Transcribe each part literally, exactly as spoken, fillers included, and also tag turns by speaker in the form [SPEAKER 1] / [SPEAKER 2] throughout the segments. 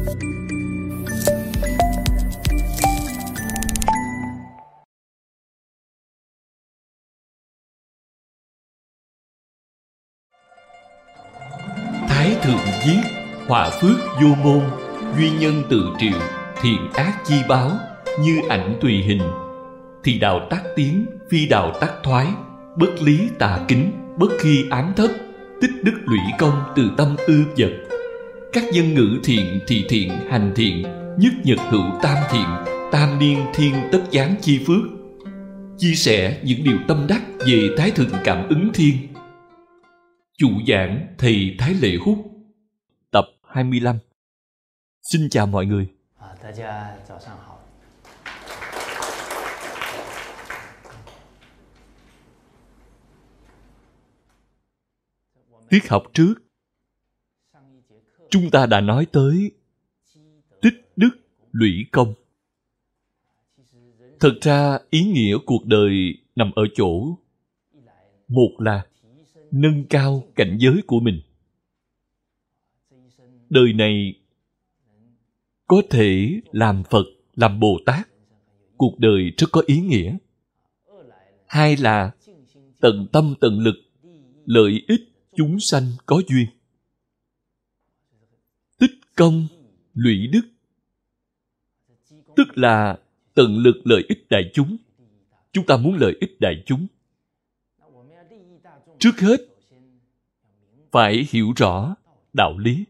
[SPEAKER 1] Thái thượng viết: họa phước vô môn, duy nhân tự triệu, thiện ác chi báo, như ảnh tùy hình. Thì đạo tác tiến, phi đạo tác thoái, bất lý tà kính, bất khi ám thất, tích đức lũy công từ tâm ư vật. Các dân ngữ thiện, thị thiện, hành thiện, nhất nhật hữu tam thiện, tam niên thiên tất giáng chi phước. Chia sẻ những điều tâm đắc về Thái thượng cảm ứng thiên. Chủ giảng thầy Thái Lệ Húc. Tập hai mươi lăm. Xin chào mọi người. Tiết học trước, chúng ta đã nói tới tích đức lũy công. Thật ra ý nghĩa cuộc đời nằm ở chỗ, một là nâng cao cảnh giới của mình. Đời này có thể làm Phật, làm Bồ Tát, cuộc đời rất có ý nghĩa. Hai là tận tâm tận lực, lợi ích chúng sanh có duyên. Tích công, lũy đức, tức là tận lực lợi ích đại chúng. Chúng ta muốn lợi ích đại chúng, trước hết phải hiểu rõ đạo lý.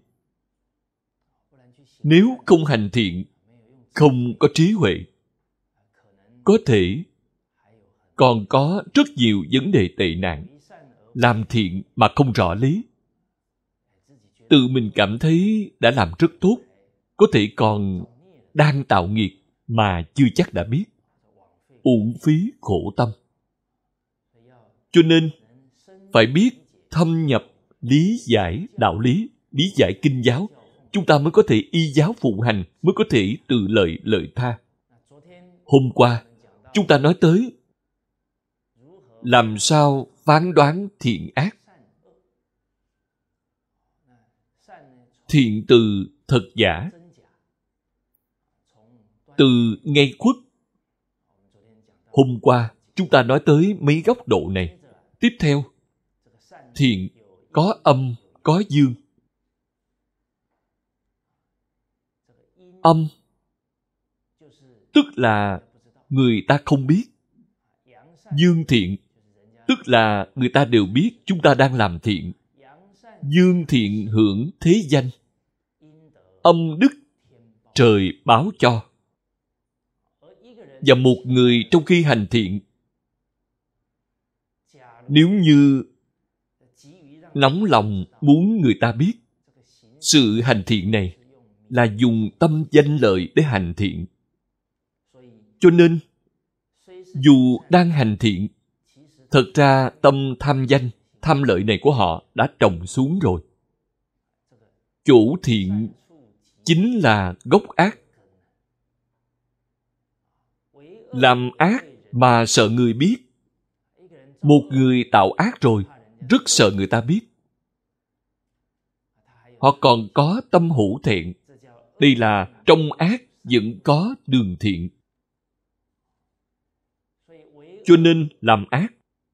[SPEAKER 1] Nếu không hành thiện, không có trí huệ, có thể còn có rất nhiều vấn đề tệ nạn. Làm thiện mà không rõ lý, tự mình cảm thấy đã làm rất tốt, có thể còn đang tạo nghiệp mà chưa chắc đã biết, uổng phí khổ tâm. Cho nên phải biết thâm nhập lý giải đạo lý, lý giải kinh giáo, chúng ta mới có thể y giáo phụng hành, mới có thể tự lợi lợi tha. Hôm qua chúng ta nói tới làm sao phán đoán thiện ác. Thiện từ thật giả, từ ngay khuất. Hôm qua chúng ta nói tới mấy góc độ này. Tiếp theo, thiện có âm, có dương. Âm tức là người ta không biết. Dương thiện tức là người ta đều biết chúng ta đang làm thiện. Dương thiện hưởng thế danh, âm đức trời báo cho. Và một người trong khi hành thiện, nếu như nóng lòng muốn người ta biết, sự hành thiện này là dùng tâm danh lợi để hành thiện. Cho nên dù đang hành thiện, thật ra tâm tham danh, tham lợi này của họ đã trồng xuống rồi. Chỗ thiện chính là gốc ác. Làm ác mà sợ người biết. Một người tạo ác rồi, rất sợ người ta biết. Họ còn có tâm hổ thẹn. Đây là trong ác vẫn có đường thiện. Cho nên làm ác,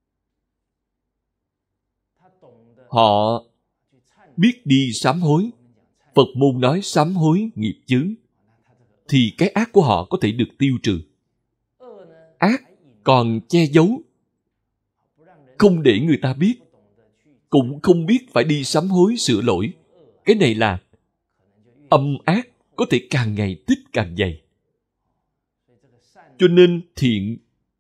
[SPEAKER 1] họ biết đi sám hối. Phật môn nói sám hối nghiệp chướng, thì cái ác của họ có thể được tiêu trừ. Ác còn che giấu, không để người ta biết, cũng không biết phải đi sám hối sửa lỗi. Cái này là âm ác, có thể càng ngày tích càng dày. Cho nên thiện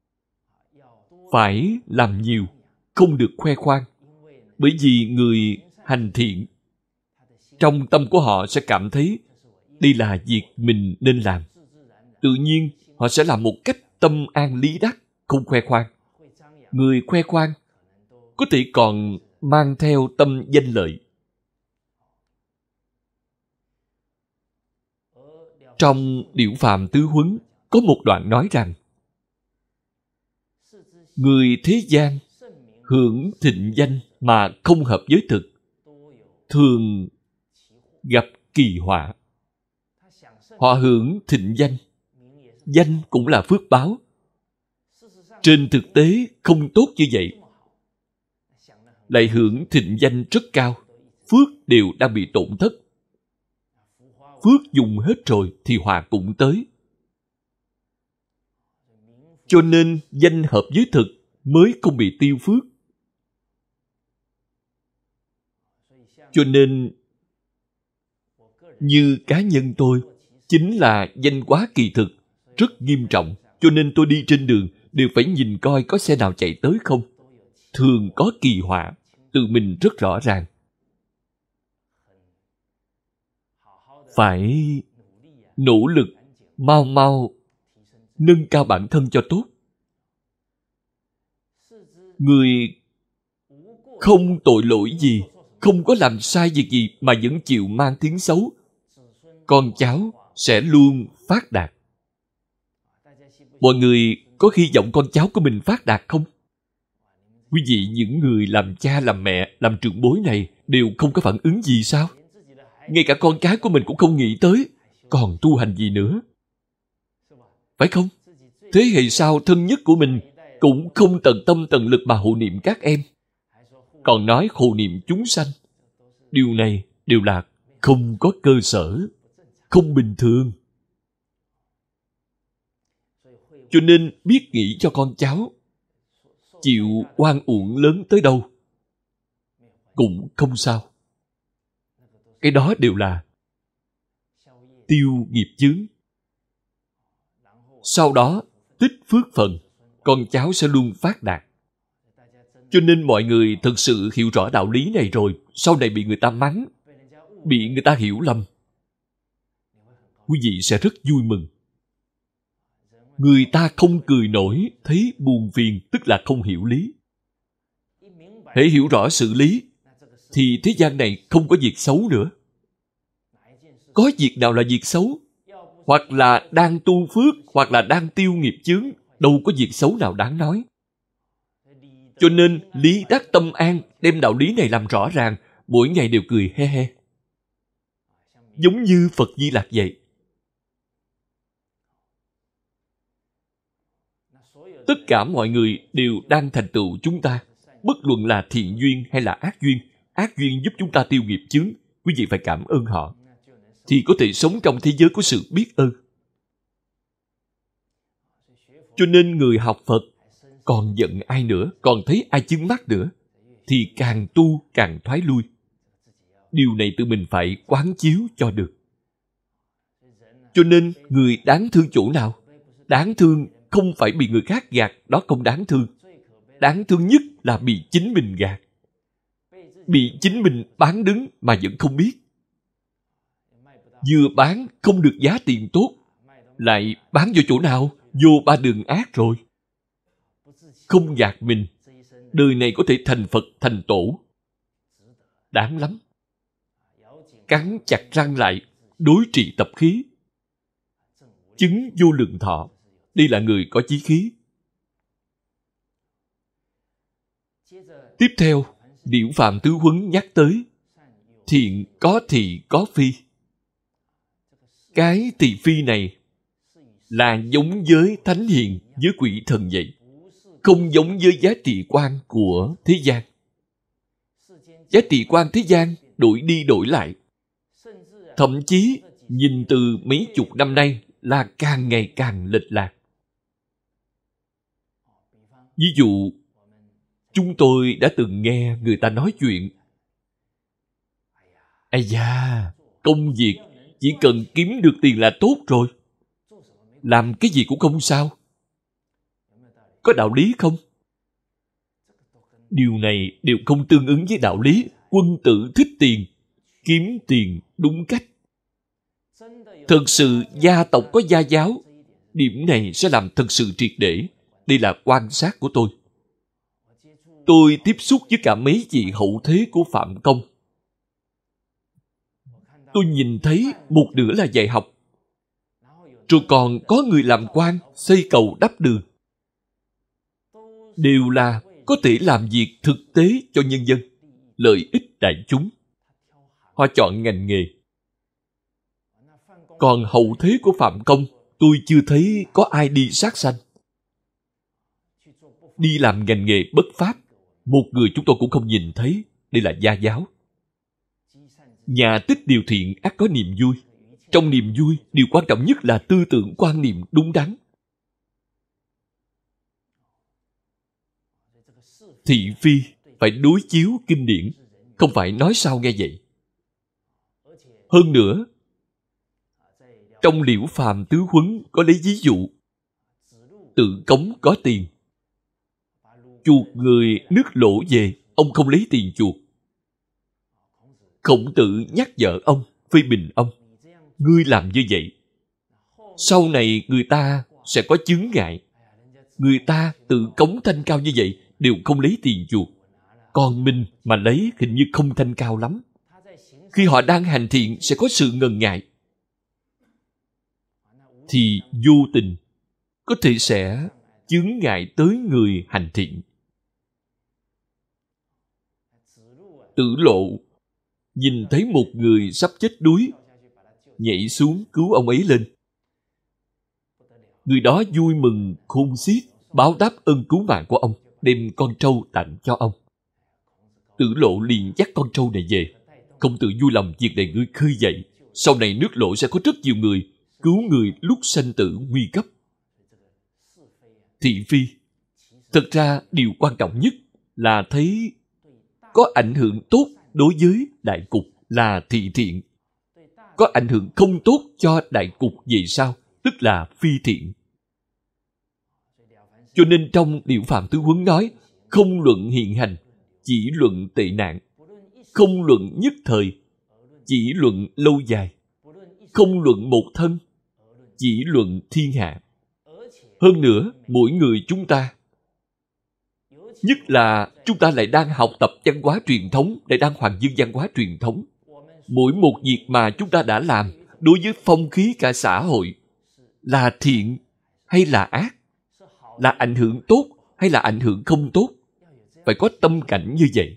[SPEAKER 1] phải làm nhiều, không được khoe khoang. Bởi vì người hành thiện, trong tâm của họ sẽ cảm thấy đây là việc mình nên làm. Tự nhiên họ sẽ làm một cách tâm an lý đắc, không khoe khoang. Người khoe khoang có thể còn mang theo tâm danh lợi. Trong Điểu Phàm Tứ Huấn có một đoạn nói rằng, người thế gian hưởng thịnh danh mà không hợp với thực, thường gặp kỳ họa. Họ hưởng thịnh danh. Danh cũng là phước báo. Trên thực tế không tốt như vậy, lại hưởng thịnh danh rất cao, phước đều đang bị tổn thất. Phước dùng hết rồi thì họa cũng tới. Cho nên danh hợp với thực mới không bị tiêu phước. Cho nên như cá nhân tôi, chính là danh quá kỳ thực, rất nghiêm trọng. Cho nên tôi đi trên đường đều phải nhìn coi có xe nào chạy tới không. Thường có kỳ họa, tự mình rất rõ ràng. Phải nỗ lực mau mau nâng cao bản thân cho tốt. Người không tội lỗi gì, không có làm sai việc gì mà vẫn chịu mang tiếng xấu, con cháu sẽ luôn phát đạt. Mọi người có hy vọng con cháu của mình phát đạt không? Quý vị, những người làm cha, làm mẹ, làm trưởng bối này đều không có phản ứng gì sao? Ngay cả con cái của mình cũng không nghĩ tới, còn tu hành gì nữa? Phải không? Thế hệ sau thân nhất của mình cũng không tận tâm tận lực mà hộ niệm các em. Còn nói hộ niệm chúng sanh. Điều này đều là không có cơ sở, không bình thường. Cho nên biết nghĩ cho con cháu, chịu oan uổng lớn tới đâu cũng không sao. Cái đó đều là tiêu nghiệp chướng. Sau đó tích phước phần, con cháu sẽ luôn phát đạt. Cho nên mọi người thực sự hiểu rõ đạo lý này rồi, sau này bị người ta mắng, bị người ta hiểu lầm, quý vị sẽ rất vui mừng. Người ta không cười nổi, thấy buồn phiền, tức là không hiểu lý. Hễ hiểu rõ sự lý, thì thế gian này không có việc xấu nữa. Có việc nào là việc xấu? Hoặc là đang tu phước, hoặc là đang tiêu nghiệp chướng, đâu có việc xấu nào đáng nói. Cho nên lý đắc tâm an, đem đạo lý này làm rõ ràng, mỗi ngày đều cười he he. Giống như Phật Di Lặc vậy. Tất cả mọi người đều đang thành tựu chúng ta, bất luận là thiện duyên hay là ác duyên. Ác duyên giúp chúng ta tiêu nghiệp chướng, quý vị phải cảm ơn họ, thì có thể sống trong thế giới của sự biết ơn. Cho nên người học Phật còn giận ai nữa, còn thấy ai chướng mắt nữa, thì càng tu càng thoái lui. Điều này tự mình phải quán chiếu cho được. Cho nên người đáng thương chỗ nào? Đáng thương không phải bị người khác gạt, đó không đáng thương. Đáng thương nhất là bị chính mình gạt. Bị chính mình bán đứng mà vẫn không biết. Vừa bán không được giá tiền tốt, lại bán vô chỗ nào? Vô ba đường ác rồi. Không gạt mình, đời này có thể thành Phật thành Tổ. Đáng lắm. Cắn chặt răng lại, đối trị tập khí. Chứng vô lượng thọ. Đây là người có chí khí. Tiếp theo, Điển Phạm Tứ Huấn nhắc tới thiện có thị có phi. Cái thị phi này là giống với thánh hiền với quỷ thần vậy, không giống với giá trị quan của thế gian. Giá trị quan thế gian đổi đi đổi lại, thậm chí nhìn từ mấy chục năm nay là càng ngày càng lệch lạc. Ví dụ, chúng tôi đã từng nghe người ta nói chuyện. Ây da, công việc chỉ cần kiếm được tiền là tốt rồi. Làm cái gì cũng không sao. Có đạo lý không? Điều này đều không tương ứng với đạo lý. Quân tử thích tiền, kiếm tiền đúng cách. Thật sự gia tộc có gia giáo, điểm này sẽ làm thật sự triệt để. Đây là quan sát của tôi. Tôi tiếp xúc với cả mấy vị hậu thế của Phạm Công. Tôi nhìn thấy một nửa là dạy học, rồi còn có người làm quan, xây cầu đắp đường. Đều là có thể làm việc thực tế cho nhân dân, lợi ích đại chúng. Họ chọn ngành nghề. Còn hậu thế của Phạm Công, tôi chưa thấy có ai đi sát sanh. Đi làm ngành nghề bất pháp, một người chúng tôi cũng không nhìn thấy. Đây là gia giáo. Nhà tích điều thiện ắt có niềm vui. Trong niềm vui, điều quan trọng nhất là tư tưởng quan niệm đúng đắn. Thị phi phải đối chiếu kinh điển, không phải nói sao nghe vậy. Hơn nữa, trong Liễu Phàm Tứ Huấn có lấy ví dụ Tự Cống có tiền, chuộc người nước lỗ về, ông không lấy tiền chuộc. Khổng Tử nhắc nhở ông, phê bình ông, ngươi làm như vậy sau này người ta sẽ có chướng ngại. Người ta tự cống thanh cao như vậy đều không lấy tiền chuộc, còn mình mà lấy hình như không thanh cao lắm. Khi họ đang hành thiện sẽ có sự ngần ngại, thì vô tình có thể sẽ chướng ngại tới người hành thiện. Tử Lộ nhìn thấy một người sắp chết đuối, nhảy xuống cứu ông ấy lên. Người đó vui mừng khôn xiết, báo đáp ơn cứu mạng của ông, đem con trâu tặng cho ông. Tử Lộ liền dắt con trâu này về. Không tự vui lòng việc này ngươi khơi dậy, sau này nước Lộ sẽ có rất nhiều người cứu người lúc sanh tử nguy cấp. Thị phi, thực ra điều quan trọng nhất là thấy có ảnh hưởng tốt đối với đại cục là thị thiện, có ảnh hưởng không tốt cho đại cục về sau, tức là phi thiện. Cho nên trong Liễu Phàm Tứ Huấn nói, không luận hiện hành, chỉ luận tệ nạn; không luận nhất thời, chỉ luận lâu dài; không luận một thân, chỉ luận thiên hạ. Hơn nữa, mỗi người chúng ta, nhất là chúng ta lại đang học tập văn hóa truyền thống, lại đang hoàn dương văn hóa truyền thống. Mỗi một việc mà chúng ta đã làm đối với phong khí cả xã hội là thiện hay là ác, là ảnh hưởng tốt hay là ảnh hưởng không tốt, phải có tâm cảnh như vậy.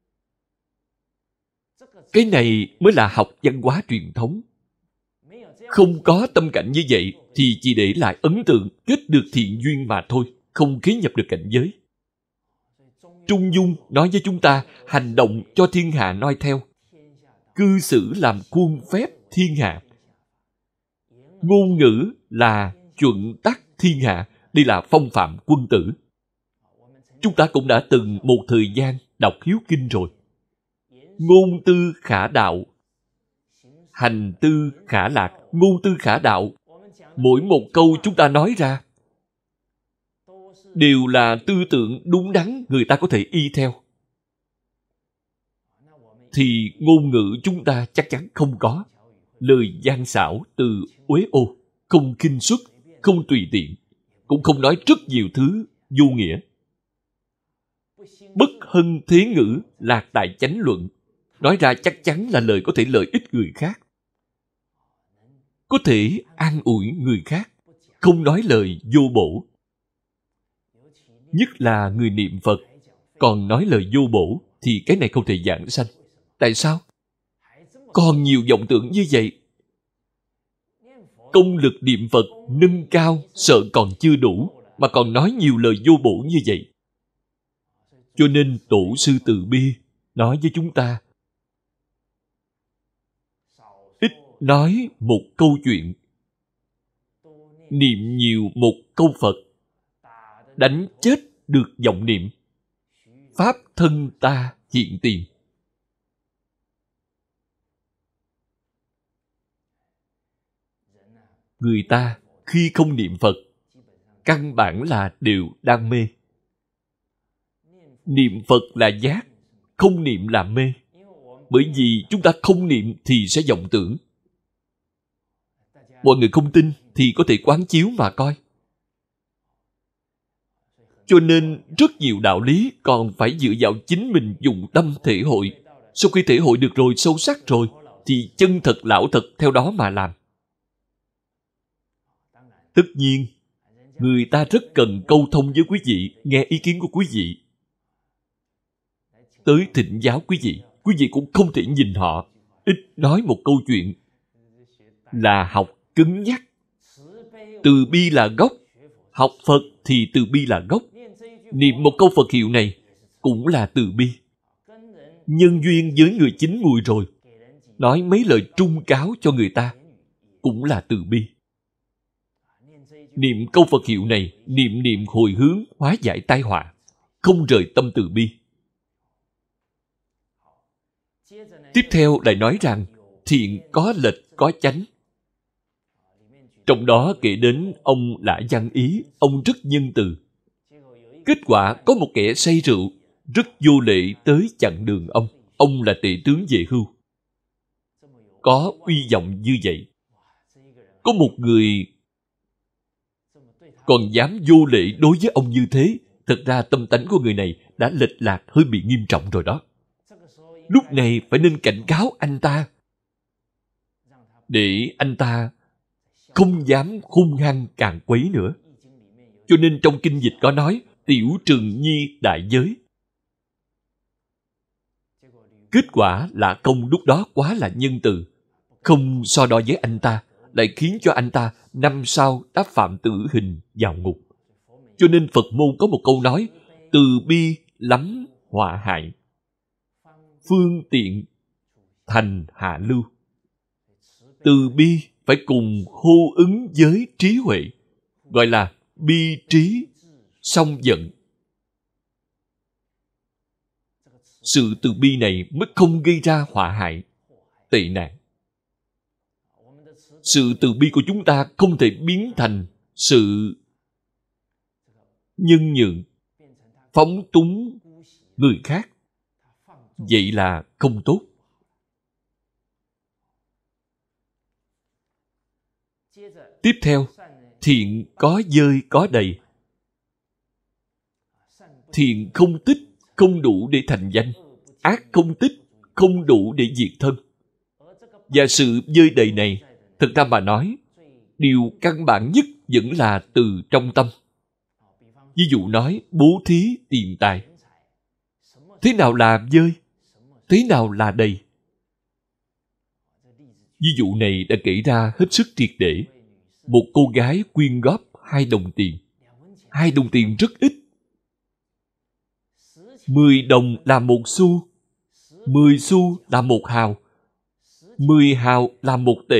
[SPEAKER 1] Cái này mới là học văn hóa truyền thống. Không có tâm cảnh như vậy thì chỉ để lại ấn tượng kết được thiện duyên mà thôi, không khế nhập được cảnh giới. Trung Dung nói với chúng ta hành động cho thiên hạ noi theo, cư xử làm khuôn phép thiên hạ, ngôn ngữ là chuẩn tắc thiên hạ. Đây là phong phạm quân tử. Chúng ta cũng đã từng một thời gian đọc Hiếu Kinh rồi. Ngôn tư khả đạo, hành tư khả lạc. Ngôn tư khả đạo, mỗi một câu chúng ta nói ra đều là tư tưởng đúng đắn, người ta có thể y theo. Thì ngôn ngữ chúng ta chắc chắn không có lời gian xảo từ uế ô, không khinh suất, không tùy tiện, cũng không nói rất nhiều thứ vô nghĩa. Bất hân thế ngữ, lạc tại chánh luận. Nói ra chắc chắn là lời có thể lợi ích người khác, có thể an ủi người khác, không nói lời vô bổ. Nhất là người niệm Phật, còn nói lời vô bổ, thì cái này không thể giảng sanh. Tại sao? Còn nhiều vọng tưởng như vậy. Công lực niệm Phật nâng cao, sợ còn chưa đủ, mà còn nói nhiều lời vô bổ như vậy. Cho nên Tổ sư Từ Bi nói với chúng ta, ít nói một câu chuyện, niệm nhiều một câu Phật, đánh chết được vọng niệm, pháp thân ta hiện tiền. Người ta khi không niệm Phật, căn bản là đều đang mê. Niệm Phật là giác, không niệm là mê. Bởi vì chúng ta không niệm thì sẽ vọng tưởng. Mọi người không tin thì có thể quán chiếu mà coi. Cho nên rất nhiều đạo lý còn phải dựa vào chính mình dùng tâm thể hội. Sau khi thể hội được rồi, sâu sắc rồi, thì chân thật lão thật theo đó mà làm. Tất nhiên, người ta rất cần câu thông với quý vị, nghe ý kiến của quý vị. Tới thỉnh giáo quý vị, quý vị cũng không thể nhìn họ, ít nói một câu chuyện. là học cứng nhắc. Từ bi là gốc. Học Phật thì từ bi là gốc. Niệm một câu Phật hiệu này cũng là từ bi. Nhân duyên với người chín mùi rồi, nói mấy lời trung cáo cho người ta cũng là từ bi. Niệm câu Phật hiệu này, niệm niệm hồi hướng hóa giải tai họa, không rời tâm từ bi. Tiếp theo lại nói rằng thiện có lệch có chánh. Trong đó kể đến ông Lã Văn Ý, ông rất nhân từ. Kết quả có một kẻ say rượu, rất vô lễ tới chặn đường ông. Ông là tể tướng về hưu. Có uy vọng như vậy. Có một người còn dám vô lễ đối với ông như thế, thật ra tâm tánh của người này đã lệch lạc hơi bị nghiêm trọng rồi đó. Lúc này phải nên cảnh cáo anh ta, để anh ta không dám hung hăng càn quấy nữa. Cho nên trong kinh dịch có nói tiểu trừng nhi đại giới. Kết quả là công lúc đó quá là nhân từ, không so đo với anh ta, lại khiến cho anh ta năm sau đã phạm tử hình vào ngục. Cho nên Phật môn có một câu nói, từ bi lắm họa hại, phương tiện thành hạ lưu. Từ bi phải cùng hô ứng với trí huệ, gọi là bi trí song vận. Sự từ bi này mới không gây ra họa hại, tệ nạn. Sự từ bi của chúng ta không thể biến thành sự nhân nhượng, phóng túng người khác. Vậy là không tốt. Tiếp theo, thiện có dơi có đầy. Thiện không tích, không đủ để thành danh. Ác không tích, không đủ để diệt thân. Và sự dơi đầy này, thực ra mà nói, điều căn bản nhất vẫn là từ trong tâm. Ví dụ nói, bố thí tiền tài. Thế nào là dơi? Thế nào là đầy? Ví dụ này đã kể ra hết sức triệt để. Một cô gái quyên góp hai đồng tiền. Hai đồng tiền rất ít. Mười đồng là một xu. Mười xu là một hào. Mười hào là một tệ.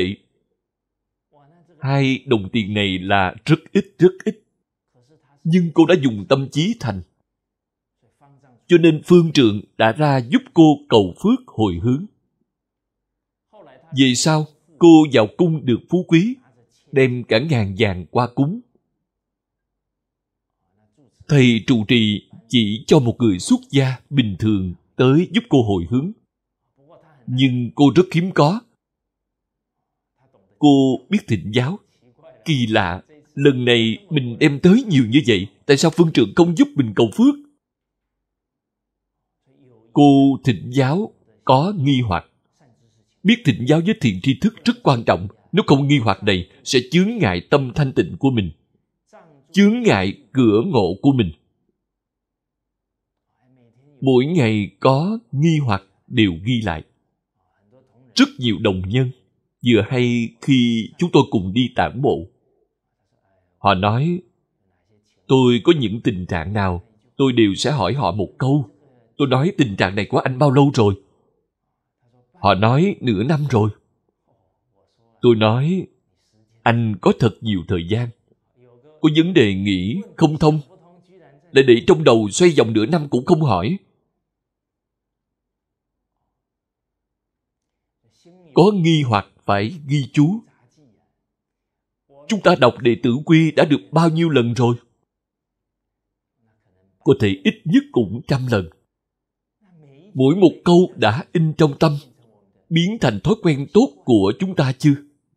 [SPEAKER 1] Hai đồng tiền này là rất ít, rất ít. Nhưng cô đã dùng tâm trí thành. Cho nên phương trượng đã ra giúp cô cầu phước hồi hướng. Về sau, cô vào cung được phú quý, đem cả ngàn vàng qua cúng. Thầy trụ trì chỉ cho một người xuất gia bình thường tới giúp cô hồi hướng. Nhưng cô rất hiếm có. Cô biết thịnh giáo. Kỳ lạ, lần này mình đem tới nhiều như vậy, tại sao phương trượng không giúp mình cầu phước? Cô thịnh giáo có nghi hoặc. Biết thịnh giáo với thiện tri thức rất quan trọng. Nếu không nghi hoặc này sẽ chướng ngại tâm thanh tịnh của mình, chướng ngại cửa ngộ của mình. Mỗi ngày có nghi hoặc đều ghi lại. Rất nhiều đồng nhân vừa hay khi chúng tôi cùng đi tản bộ. Họ nói, tôi có những tình trạng nào, tôi đều sẽ hỏi họ một câu. Tôi nói, tình trạng này của anh bao lâu rồi? Họ nói, nửa năm rồi. Tôi nói, anh có thật nhiều thời gian. Có vấn đề nghĩ không thông, lại để trong đầu xoay vòng nửa năm cũng không hỏi. Có nghi hoặc phải ghi chú. Chúng ta đọc Đệ Tử Quy đã được bao nhiêu lần rồi? Có thể ít nhất cũng trăm lần. Mỗi một câu đã in trong tâm, biến thành thói quen tốt của chúng ta chưa?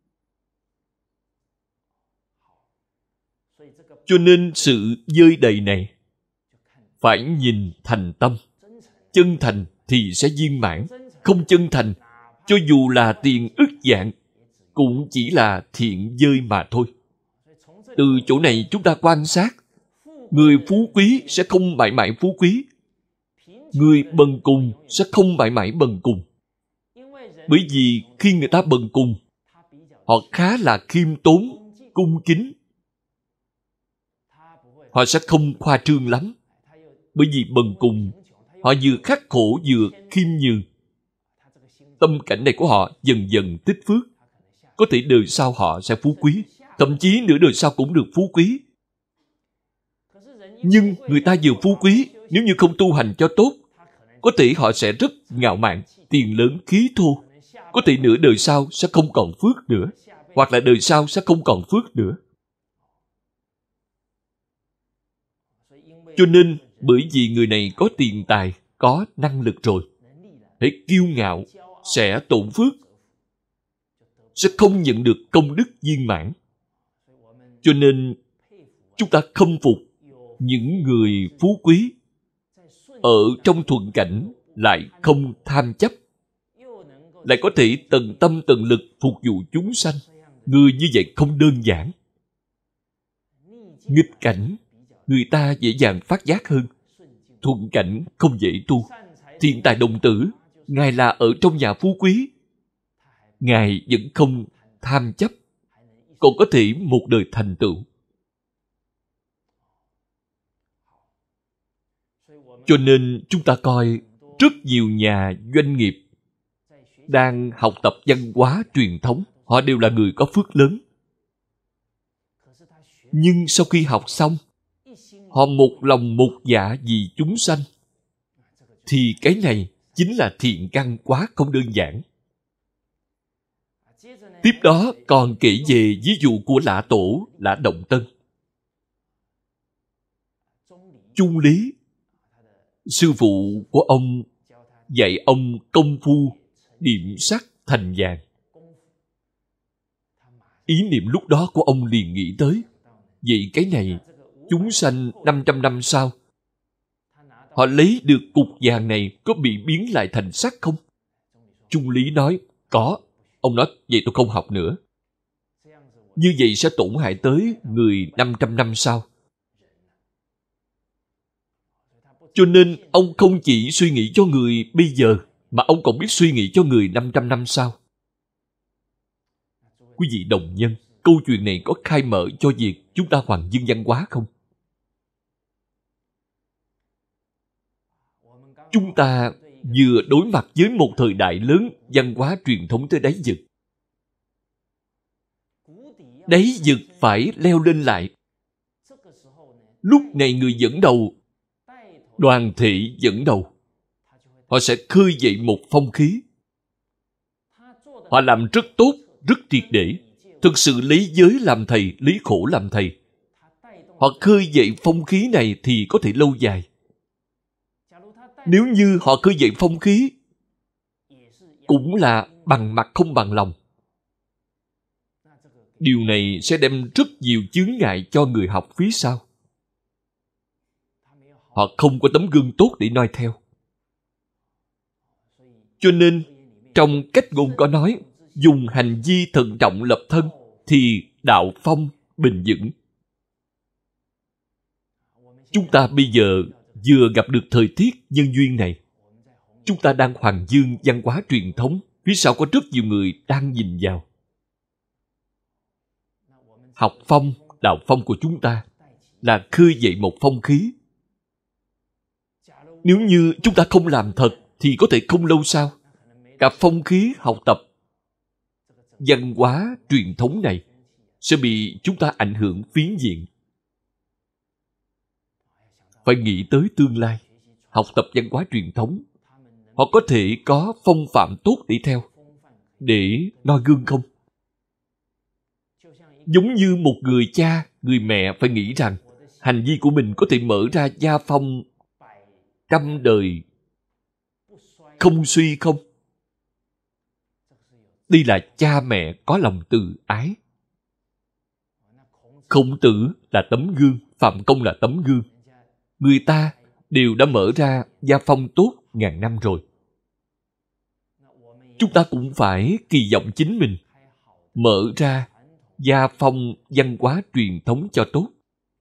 [SPEAKER 1] Cho nên sự dơi đầy này phải nhìn thành tâm. Chân thành thì sẽ viên mãn. Không chân thành, cho dù là tiền ức vạn, cũng chỉ là thiện dơi mà thôi. Từ chỗ này chúng ta quan sát, người phú quý sẽ không mãi mãi phú quý. Người bần cùng sẽ không mãi mãi bần cùng. Bởi vì khi người ta bần cùng, họ khá là khiêm tốn, cung kính. Họ sẽ không khoa trương lắm, bởi vì bần cùng họ vừa khắc khổ vừa khiêm nhường. Tâm cảnh này của họ dần dần tích phước, có thể đời sau họ sẽ phú quý, thậm chí nửa đời sau cũng được phú quý. Nhưng người ta vừa phú quý, nếu như không tu hành cho tốt, có thể họ sẽ rất ngạo mạn, tiền lớn khí thô. Có thể nửa đời sau sẽ không còn phước nữa, hoặc là đời sau sẽ không còn phước nữa. Cho nên, bởi vì người này có tiền tài, có năng lực rồi, hễ kiêu ngạo, sẽ tổn phước, sẽ không nhận được công đức viên mãn. Cho nên, chúng ta khâm phục những người phú quý, ở trong thuận cảnh lại không tham chấp, lại có thể tận tâm tận lực phục vụ chúng sanh. Người như vậy không đơn giản. Nghịch cảnh, người ta dễ dàng phát giác hơn. Thuận cảnh không dễ tu. Thiện tài đồng tử, Ngài là ở trong nhà phú quý, Ngài vẫn không tham chấp, còn có thể một đời thành tựu. Cho nên chúng ta coi rất nhiều nhà doanh nghiệp đang học tập văn hóa truyền thống, họ đều là người có phước lớn. Nhưng sau khi học xong, họ một lòng một dạ vì chúng sanh, thì cái này chính là thiện căn quá không đơn giản. Tiếp đó còn kể về ví dụ của Lã Tổ, Lã Động Tân. Chung Lý, sư phụ của ông dạy ông công phu điểm sắc thành vàng. Ý niệm lúc đó của ông liền nghĩ tới, vậy cái này chúng sanh năm trăm năm sau, họ lấy được cục vàng này có bị biến lại thành sắt không? Chung Lý nói, có. Ông nói, vậy tôi không học nữa. Như vậy sẽ tổn hại tới người năm trăm năm sau. Cho nên ông không chỉ suy nghĩ cho người bây giờ, mà ông còn biết suy nghĩ cho người năm trăm năm sau. Quý vị đồng nhân, câu chuyện này có khai mở cho việc chúng ta hoàng dương văn hóa không? Chúng ta vừa đối mặt với một thời đại lớn văn hóa truyền thống tới đáy vực. Đáy vực phải leo lên lại. Lúc này người dẫn đầu, đoàn thể dẫn đầu, họ sẽ khơi dậy một phong khí. Họ làm rất tốt, rất triệt để, thực sự lấy giới làm thầy, lấy khổ làm thầy. Họ khơi dậy phong khí này thì có thể lâu dài. Nếu như họ khơi dậy phong khí, cũng là bằng mặt không bằng lòng. Điều này sẽ đem rất nhiều chướng ngại cho người học phía sau. Họ không có tấm gương tốt để noi theo. Cho nên, trong cách ngôn có nói, dùng hành vi thận trọng lập thân, thì đạo phong bền vững. Chúng ta bây giờ vừa gặp được thời tiết nhân duyên này. Chúng ta đang hoàng dương văn hóa truyền thống, phía sau có rất nhiều người đang nhìn vào. Học phong, đạo phong của chúng ta là khơi dậy một phong khí. Nếu như chúng ta không làm thật thì có thể không lâu sau, cả phong khí học tập văn hóa truyền thống này sẽ bị chúng ta ảnh hưởng phiến diện. Phải nghĩ tới tương lai. Học tập văn hóa truyền thống, họ có thể có phong phạm tốt để theo, để noi gương không? Giống như một người cha, người mẹ phải nghĩ rằng hành vi của mình có thể mở ra gia phong trăm đời không suy không? Đây là cha mẹ có lòng từ ái. Khổng Tử là tấm gương, Phạm Công là tấm gương. Người ta đều đã mở ra gia phong tốt ngàn năm rồi. Chúng ta cũng phải kỳ vọng chính mình mở ra gia phong văn hóa truyền thống cho tốt.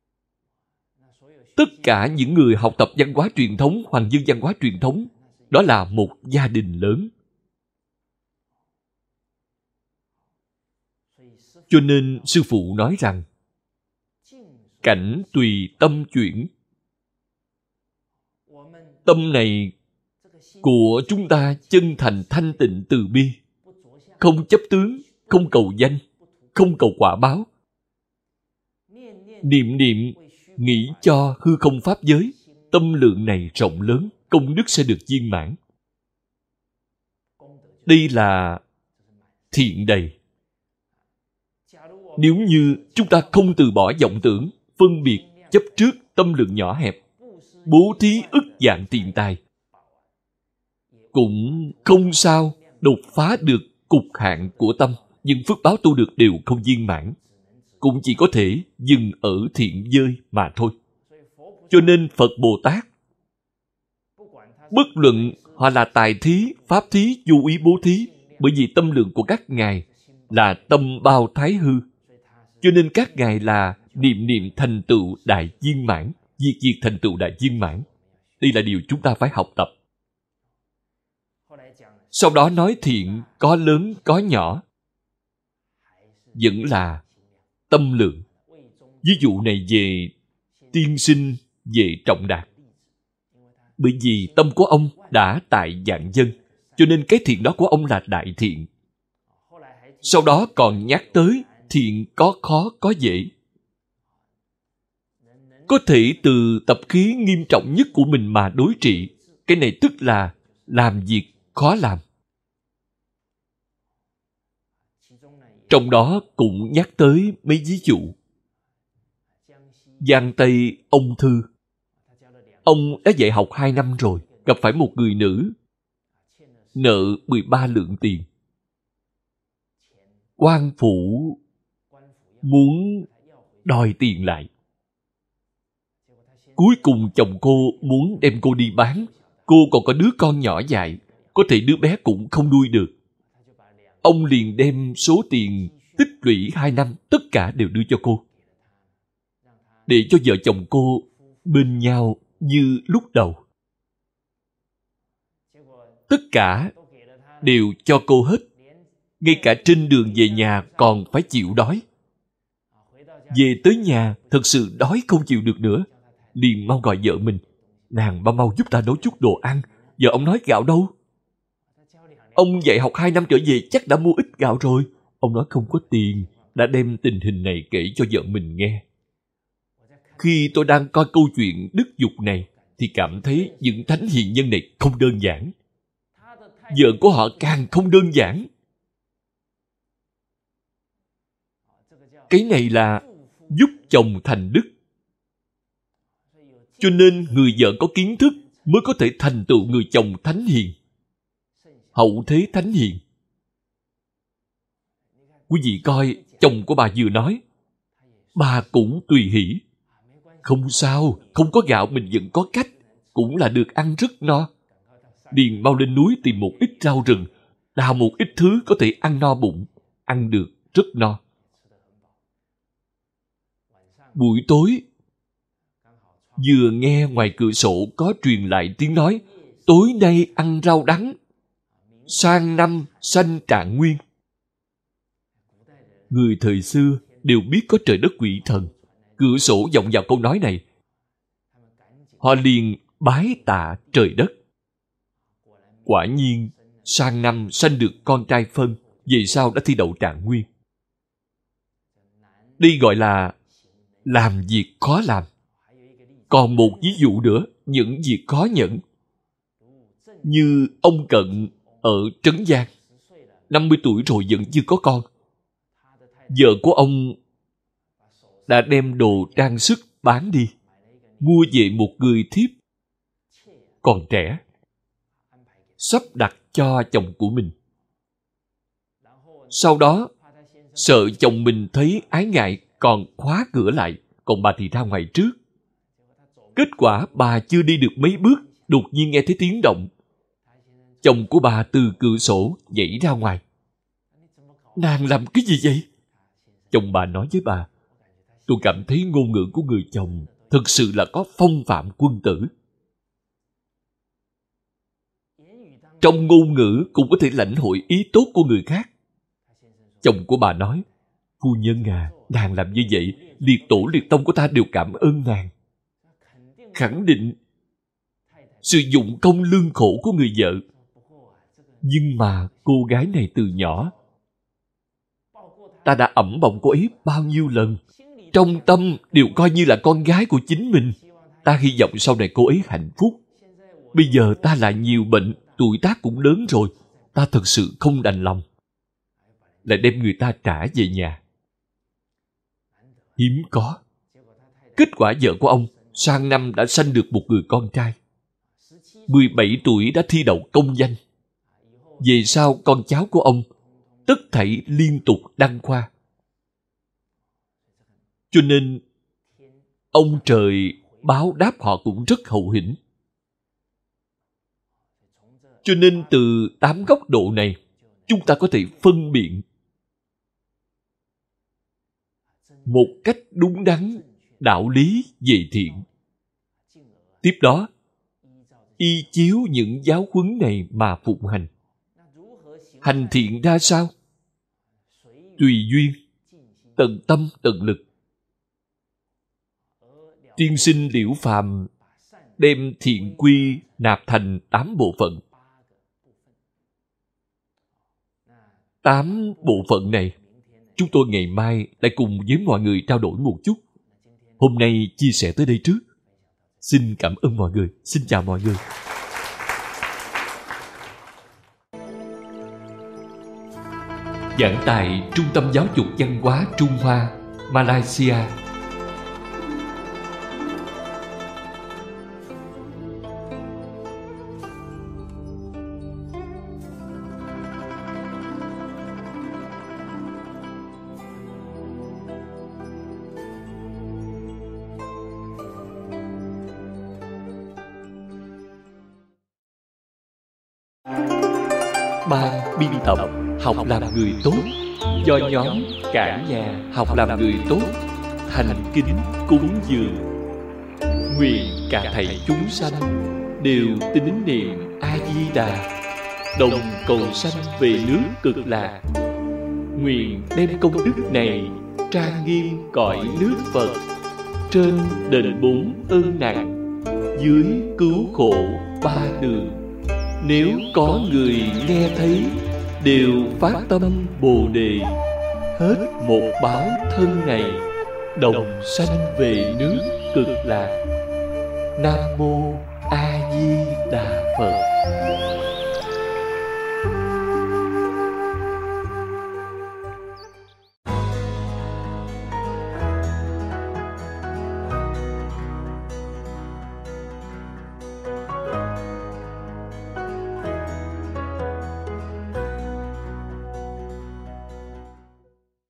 [SPEAKER 1] Tất cả những người học tập văn hóa truyền thống, hoàng dương văn hóa truyền thống, đó là một gia đình lớn. Cho nên sư phụ nói rằng cảnh tùy tâm chuyển. Tâm này của chúng ta chân thành thanh tịnh từ bi, không chấp tướng, không cầu danh, không cầu quả báo. Niệm niệm nghĩ cho hư không pháp giới, tâm lượng này rộng lớn, công đức sẽ được viên mãn. Đây là thiện đầy. Nếu như chúng ta không từ bỏ vọng tưởng, phân biệt, chấp trước, tâm lượng nhỏ hẹp, bố thí ức vạn tiền tài, cũng không sao đột phá được cục hạn của tâm, nhưng phước báo tu được đều không viên mãn, cũng chỉ có thể dừng ở thiện dơi mà thôi. Cho nên Phật Bồ Tát, bất luận họ là tài thí, pháp thí, vô ý bố thí, bởi vì tâm lượng của các ngài là tâm bao thái hư, cho nên các ngài là niệm niệm thành tựu đại viên mãn, diệt diệt thành tựu đại viên mãn. Đây là điều chúng ta phải học tập. Sau đó nói thiện có lớn có nhỏ, vẫn là tâm lượng. Ví dụ này về tiên sinh, về trọng đạt. Bởi vì tâm của ông đã tại vạn dân, cho nên cái thiện đó của ông là đại thiện. Sau đó còn nhắc tới thiện có khó có dễ. Có thể từ tập khí nghiêm trọng nhất của mình mà đối trị. Cái này tức là làm việc khó làm. Trong đó cũng nhắc tới mấy ví dụ. Giang Tây ông Thư, ông đã dạy học hai năm rồi, gặp phải một người nữ nợ mười ba lượng tiền. Quan phủ muốn đòi tiền lại. Cuối cùng chồng cô muốn đem cô đi bán. Cô còn có đứa con nhỏ dại, có thể đứa bé cũng không nuôi được. Ông liền đem số tiền tích lũy hai năm tất cả đều đưa cho cô, để cho vợ chồng cô bên nhau như lúc đầu. Tất cả đều cho cô hết. Ngay cả trên đường về nhà còn phải chịu đói. Về tới nhà thật sự đói không chịu được nữa, liền mau gọi vợ mình. Nàng mau mau giúp ta nấu chút đồ ăn. Giờ ông nói gạo đâu? Ông dạy học hai năm trở về chắc đã mua ít gạo rồi. Ông nói không có tiền, đã đem tình hình này kể cho vợ mình nghe. Khi tôi đang coi câu chuyện đức dục này, thì cảm thấy những thánh hiền nhân này không đơn giản. Vợ của họ càng không đơn giản. Cái này là giúp chồng thành đức. Cho nên người vợ có kiến thức mới có thể thành tựu người chồng thánh hiền, hậu thế thánh hiền. Quý vị coi, chồng của bà vừa nói, bà cũng tùy hỷ. Không sao, không có gạo mình vẫn có cách, cũng là được ăn rất no. Điền mau lên núi tìm một ít rau rừng, đào một ít thứ có thể ăn no bụng, ăn được rất no. Buổi tối, vừa nghe ngoài cửa sổ có truyền lại tiếng nói, tối nay ăn rau đắng, sang năm sanh trạng nguyên. Người thời xưa đều biết có trời đất quỷ thần. Cửa sổ vọng vào câu nói này, họ liền bái tạ trời đất. Quả nhiên sang năm sanh được con trai phân, về sau đã thi đậu trạng nguyên. Đây gọi là làm việc khó làm. Còn một ví dụ nữa, những việc khó nhẫn. Như ông Cận ở Trấn Giang, năm mươi tuổi rồi vẫn chưa có con. Vợ của ông đã đem đồ trang sức bán đi, mua về một người thiếp còn trẻ, sắp đặt cho chồng của mình. Sau đó, sợ chồng mình thấy ái ngại còn khóa cửa lại, còn bà thì ra ngoài trước. Kết quả bà chưa đi được mấy bước, đột nhiên nghe thấy tiếng động. Chồng của bà từ cửa sổ nhảy ra ngoài. Nàng làm cái gì vậy? Chồng bà nói với bà, tôi cảm thấy ngôn ngữ của người chồng thực sự là có phong phạm quân tử. Trong ngôn ngữ cũng có thể lãnh hội ý tốt của người khác. Chồng của bà nói, Phu nhân à, nàng làm như vậy, liệt tổ liệt tông của ta đều cảm ơn nàng. Khẳng định sử dụng công lương khổ của người vợ. Nhưng mà cô gái này từ nhỏ, ta đã ẵm bồng cô ấy bao nhiêu lần, trong tâm đều coi như là con gái của chính mình. Ta hy vọng sau này cô ấy hạnh phúc. Bây giờ ta lại nhiều bệnh, tuổi tác cũng lớn rồi, ta thật sự không đành lòng lại đem người ta trả về nhà. Hiếm có. Kết quả vợ của ông sang năm đã sanh được một người con trai. mười bảy tuổi đã thi đậu công danh. Về sau con cháu của ông tất thảy liên tục đăng khoa. Cho nên ông trời báo đáp họ cũng rất hậu hĩnh. Cho nên từ tám góc độ này, chúng ta có thể phân biện một cách đúng đắn đạo lý về thiện. Tiếp đó, y chiếu những giáo huấn này mà phụng hành. Hành thiện ra sao? Tùy duyên, tận tâm tận lực. Tiên sinh Liễu Phàm đem thiện quy nạp thành tám bộ phận. Tám bộ phận này, chúng tôi ngày mai lại cùng với mọi người trao đổi một chút. Hôm nay chia sẻ tới đây trước. Xin cảm ơn mọi người. Xin chào mọi người. Giảng tại Trung tâm Giáo dục Văn hóa Trung Hoa, Malaysia. Ban biên tập Học làm người tốt do nhóm Cả nhà học làm người tốt thành kính cúng dường. Nguyện cả thảy chúng sanh đều tín niệm A Di Đà, đồng cầu sanh về nước Cực Lạc. Nguyện đem công đức này trang nghiêm cõi nước Phật, trên đền bốn ơn nặng, dưới cứu khổ ba đường. Nếu có người nghe thấy đều phát tâm Bồ Đề, hết một báo thân này, đồng sanh về nước Cực Lạc. Nam mô A Di Đà Phật.